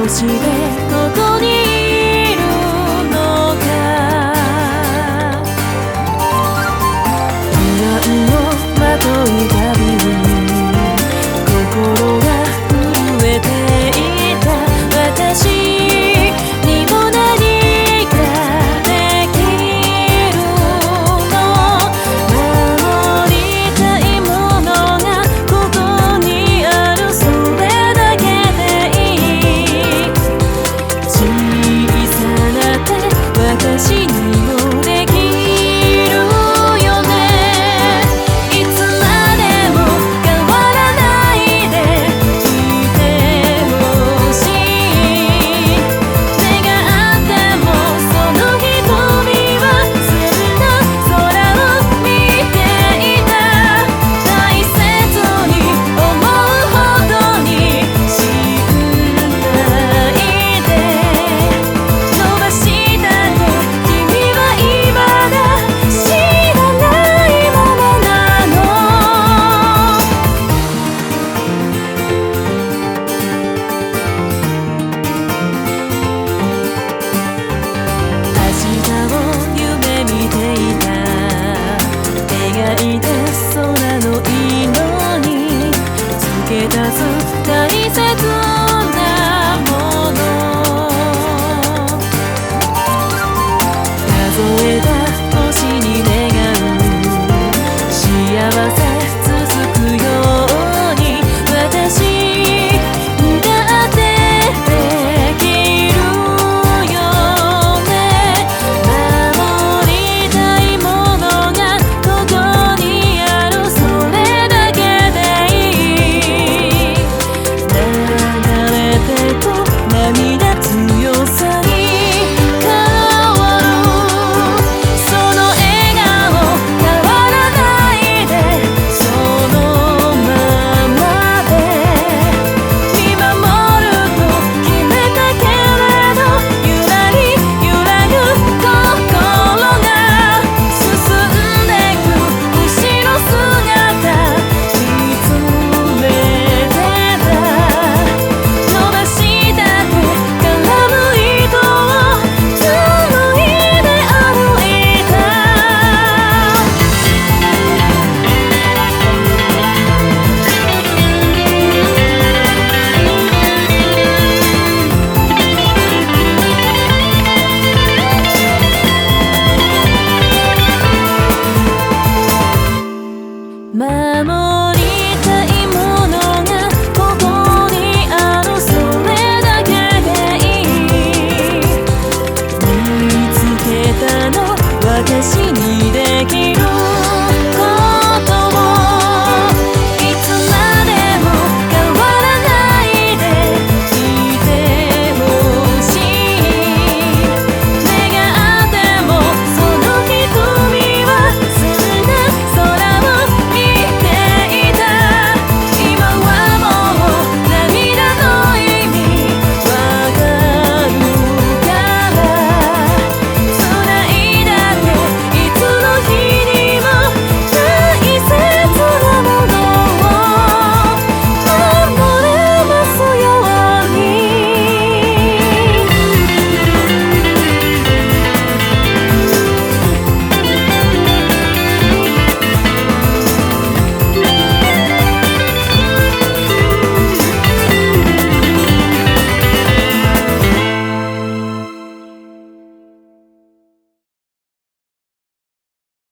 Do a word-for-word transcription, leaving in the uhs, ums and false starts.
してここにいるのか。不安をまとうたびに心が震えていた。私にも何かできるの。守りたいものがここにある。それだけでいい。小さな手私にもできるよね。いつまでも変わらないでいてほしい。目があってもその瞳は澄んだ空を見ていた。大切に思うほどに信頼で伸ばした手、君は今だ知らないままなの。明日を夢見ていた。描いた空の色に付け足す大切